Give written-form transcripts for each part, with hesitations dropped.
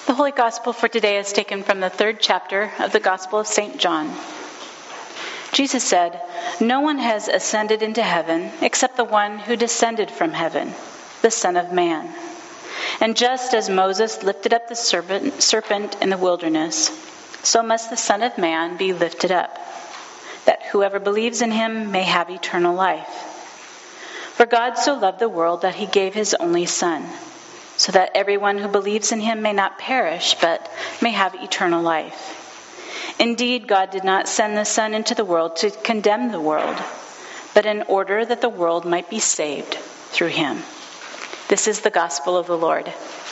The Holy Gospel for today is taken from the 3rd chapter of the Gospel of St. John. Jesus said, "No one has ascended into heaven except the one who descended from heaven, the Son of Man. And just as Moses lifted up the serpent in the wilderness, so must the Son of Man be lifted up, that whoever believes in him may have eternal life. For God so loved the world that he gave his only Son, so that everyone who believes in him may not perish, but may have eternal life. Indeed, God did not send the Son into the world to condemn the world, but in order that the world might be saved through him." This is the gospel of the Lord.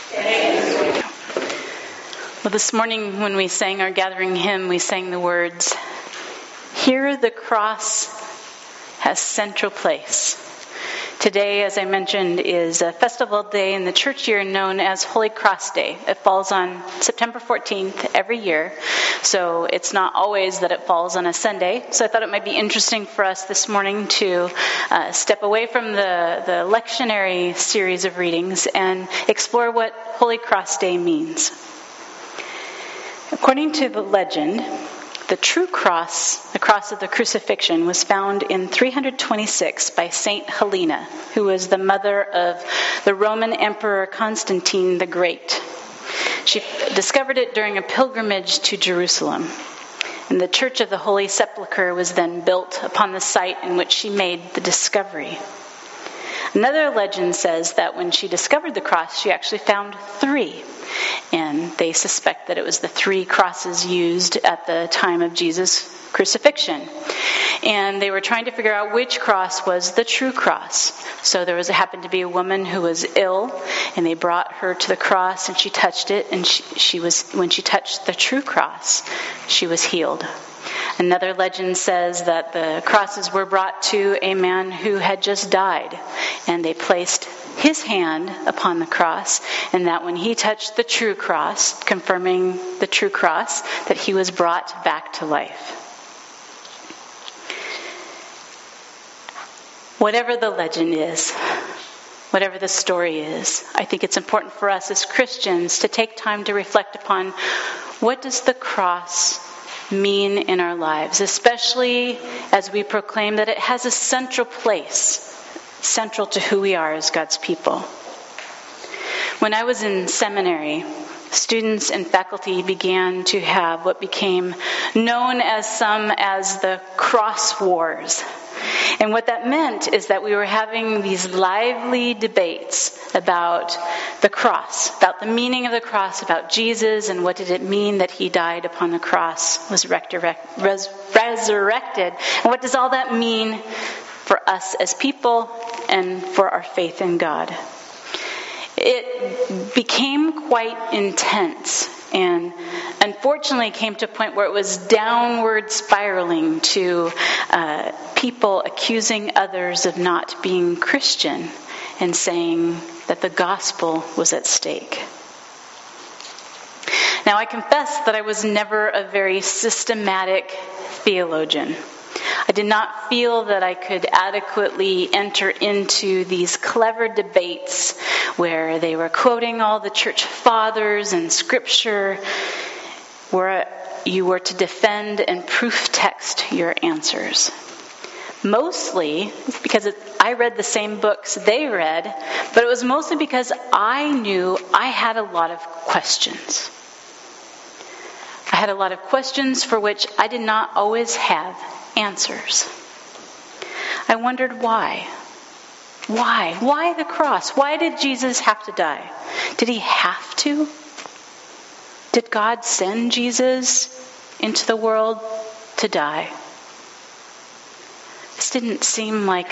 Well, this morning when we sang our gathering hymn, we sang the words, "Here the cross has central place." Today, as I mentioned, is a festival day in the church year known as Holy Cross Day. It falls on September 14th every year, so it's not always that it falls on a Sunday. So I thought it might be interesting for us this morning to step away from the lectionary series of readings and explore what Holy Cross Day means. According to the legend, the true cross, the cross of the crucifixion, was found in 326 by Saint Helena, who was the mother of the Roman Emperor Constantine the Great. She discovered it during a pilgrimage to Jerusalem, and the Church of the Holy Sepulchre was then built upon the site in which she made the discovery. Another legend says that when she discovered the cross, she actually found 3. And they suspect that it was the 3 crosses used at the time of Jesus' crucifixion. And they were trying to figure out which cross was the true cross. So there happened to be a woman who was ill, and they brought her to the cross, and she touched it, and when she touched the true cross, she was healed. Another legend says that the crosses were brought to a man who had just died, and they placed his hand upon the cross, and that when he touched the true cross, confirming the true cross, that he was brought back to life. Whatever the legend is, whatever the story is, I think it's important for us as Christians to take time to reflect upon what does the cross mean in our lives, especially as we proclaim that it has a central place, central to who we are as God's people. When I was in seminary, students and faculty began to have what became known as the cross wars. And what that meant is that we were having these lively debates about the cross, about the meaning of the cross, about Jesus, and what did it mean that he died upon the cross, was resurrected, and what does all that mean for us as people and for our faith in God. It became quite intense, and unfortunately came to a point where it was downward spiraling to people accusing others of not being Christian and saying that the gospel was at stake. Now, I confess that I was never a very systematic theologian. I did not feel that I could adequately enter into these clever debates where they were quoting all the church fathers and scripture, where you were to defend and proof text your answers. Mostly because I read the same books they read, but it was mostly because I knew I had a lot of questions. I had a lot of questions for which I did not always have answers. I wondered why. Why? Why the cross? Why did Jesus have to die? Did he have to? Did God send Jesus into the world to die? This didn't seem like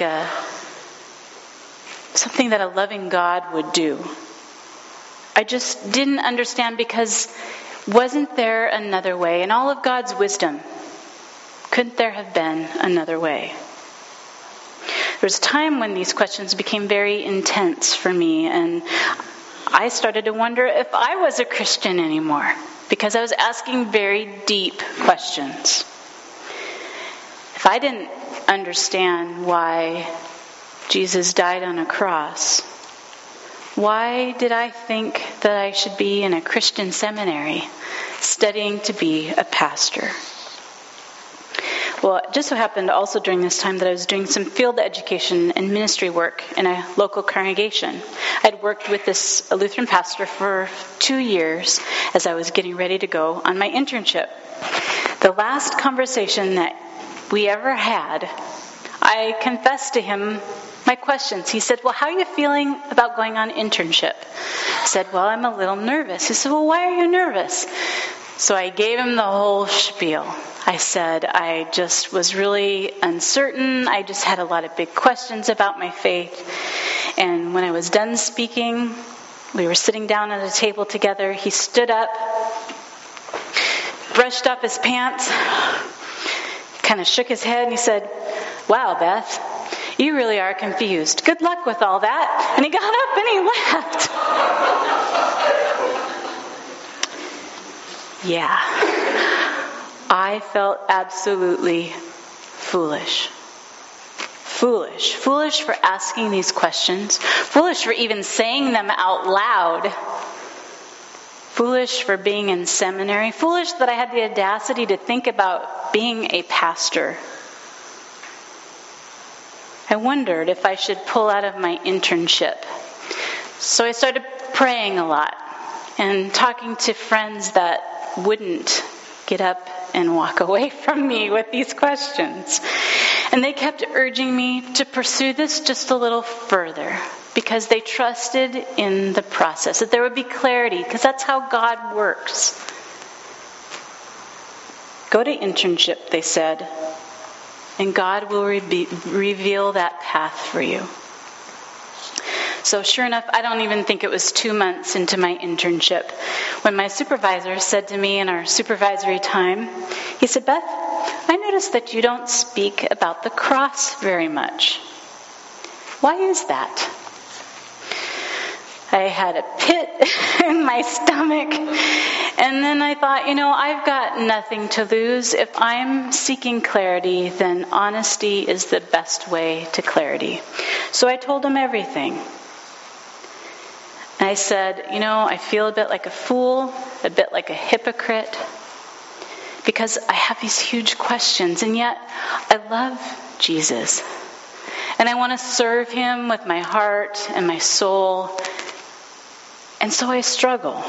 something that a loving God would do. I just didn't understand, because wasn't there another way? In all of God's wisdom, couldn't there have been another way? There was a time when these questions became very intense for me, and I started to wonder if I was a Christian anymore, because I was asking very deep questions. If I didn't understand why Jesus died on a cross, Why did I think that I should be in a Christian seminary studying to be a pastor? Well, it just so happened also during this time that I was doing some field education and ministry work in a local congregation. I'd worked with this Lutheran pastor for 2 years as I was getting ready to go on my internship. The last conversation that we ever had, I confessed to him my questions. He said, well, how are you feeling about going on internship? I said, well, I'm a little nervous. He said, well, why are you nervous? So I gave him the whole spiel. I said, I just was really uncertain. I just had a lot of big questions about my faith. And when I was done speaking, we were sitting down at a table together. He stood up, brushed up his pants, kind of shook his head, and he said, wow, Beth, you really are confused. Good luck with all that. And he got up and he left. Yeah. I felt absolutely foolish. Foolish for asking these questions. Foolish for even saying them out loud. Foolish for being in seminary. Foolish that I had the audacity to think about being a pastor. I wondered if I should pull out of my internship. So I started praying a lot and talking to friends that wouldn't get up and walk away from me with these questions. And they kept urging me to pursue this just a little further because they trusted in the process, that there would be clarity, because that's how God works. Go to internship, they said, and God will reveal that path for you. So sure enough, I don't even think it was 2 months into my internship when my supervisor said to me in our supervisory time, he said, Beth, I noticed that you don't speak about the cross very much. Why is that? I had a pit in my stomach, and then I thought, I've got nothing to lose. If I'm seeking clarity, then honesty is the best way to clarity. So I told him everything. And I said, I feel a bit like a fool, a bit like a hypocrite, because I have these huge questions, and yet I love Jesus. And I want to serve him with my heart and my soul. And so I struggle.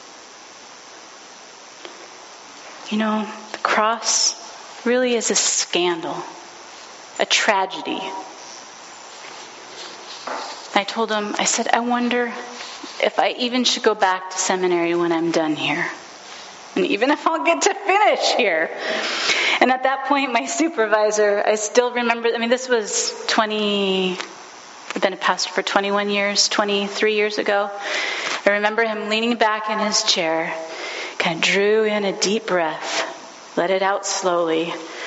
The cross really is a scandal, a tragedy. I told him, I said, I wonder if I even should go back to seminary when I'm done here. And even if I'll get to finish here. And at that point, my supervisor, I still remember, this was I've been a pastor for 21 years, 23 years ago. I remember him leaning back in his chair, kind of drew in a deep breath, let it out slowly,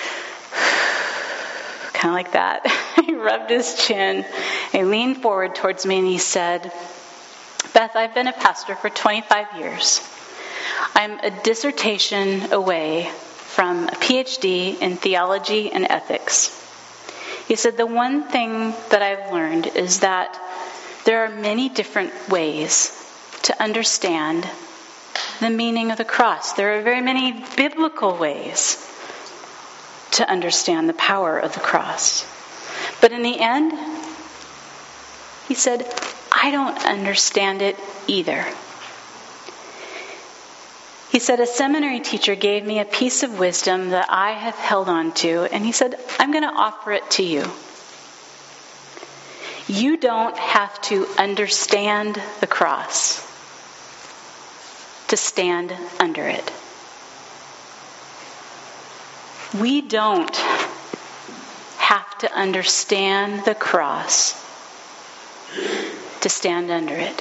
kind of like that. He rubbed his chin, he leaned forward towards me and he said, Beth, I've been a pastor for 25 years. I'm a dissertation away from a PhD in theology and ethics. He said, the one thing that I've learned is that there are many different ways to understand the meaning of the cross. There are very many biblical ways to understand the power of the cross. But in the end, he said, I don't understand it either. He said, a seminary teacher gave me a piece of wisdom that I have held on to, and he said, I'm going to offer it to you. You don't have to understand the cross to stand under it. We don't have to understand the cross to stand under it.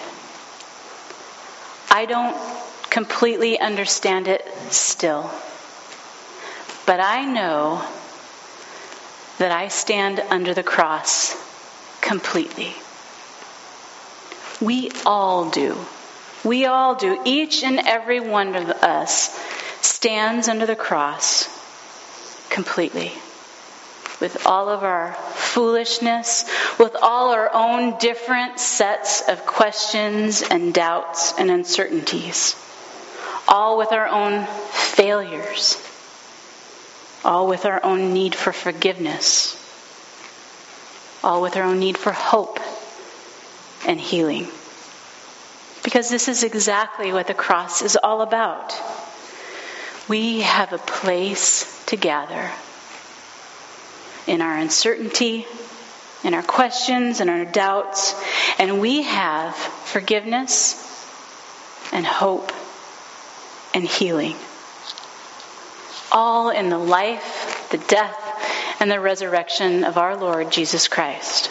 I don't completely understand it still. But I know that I stand under the cross completely. We all do. We all do. Each and every one of us stands under the cross completely, with all of our foolishness, with all our own different sets of questions and doubts and uncertainties, all with our own failures, all with our own need for forgiveness, all with our own need for hope and healing. Because this is exactly what the cross is all about. We have a place to gather in our uncertainty, in our questions, in our doubts, and we have forgiveness and hope and healing. All in the life, the death, and the resurrection of our Lord Jesus Christ.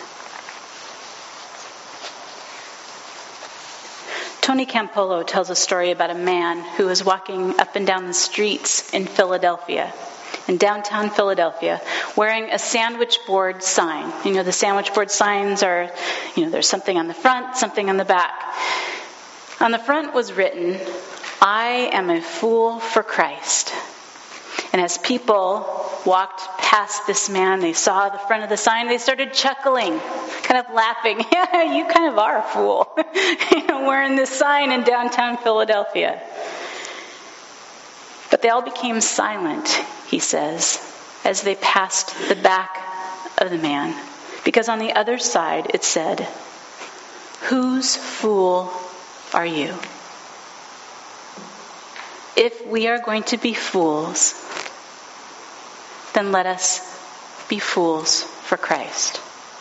Tony Campolo tells a story about a man who was walking up and down the streets in Philadelphia, in downtown Philadelphia, wearing a sandwich board sign. You know, the sandwich board signs are, there's something on the front, something on the back. On the front was written, "I am a fool for Christ." And as people walked past this man, they saw the front of the sign, they started chuckling, kind of laughing. Yeah, you kind of are a fool, wearing this sign in downtown Philadelphia. But they all became silent, he says, as they passed the back of the man. Because on the other side it said, "Whose fool are you?" If we are going to be fools, then let us be fools for Christ.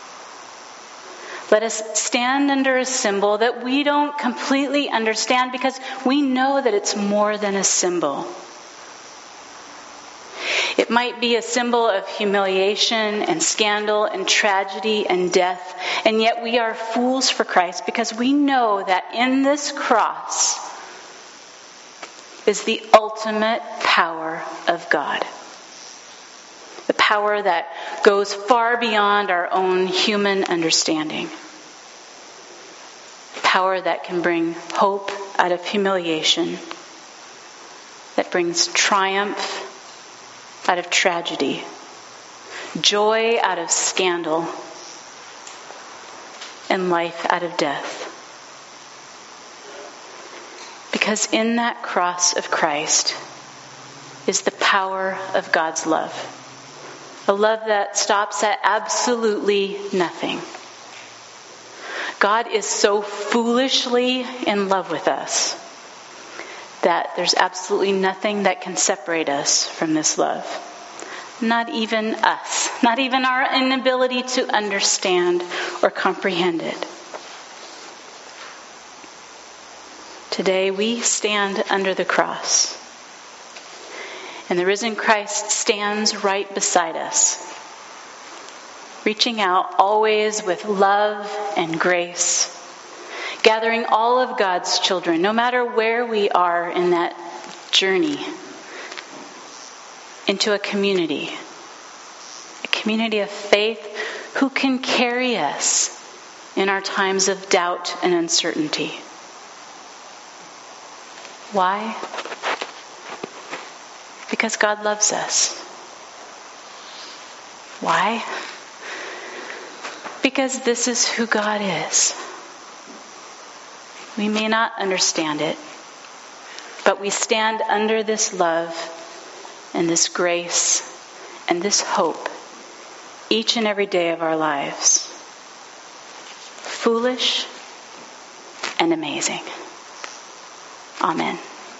Let us stand under a symbol that we don't completely understand, because we know that it's more than a symbol. It might be a symbol of humiliation and scandal and tragedy and death, and yet we are fools for Christ because we know that in this cross is the ultimate power of God. The power that goes far beyond our own human understanding. Power that can bring hope out of humiliation. That brings triumph out of tragedy. Joy out of scandal. And life out of death. Because in that cross of Christ is the power of God's love. A love that stops at absolutely nothing. God is so foolishly in love with us that there's absolutely nothing that can separate us from this love. Not even us. Not even our inability to understand or comprehend it. Today we stand under the cross. And the risen Christ stands right beside us, reaching out always with love and grace, gathering all of God's children, no matter where we are in that journey, into a community of faith who can carry us in our times of doubt and uncertainty. Why? Because God loves us. Why? Because this is who God is. We may not understand it, but we stand under this love and this grace and this hope each and every day of our lives. Foolish and amazing. Amen.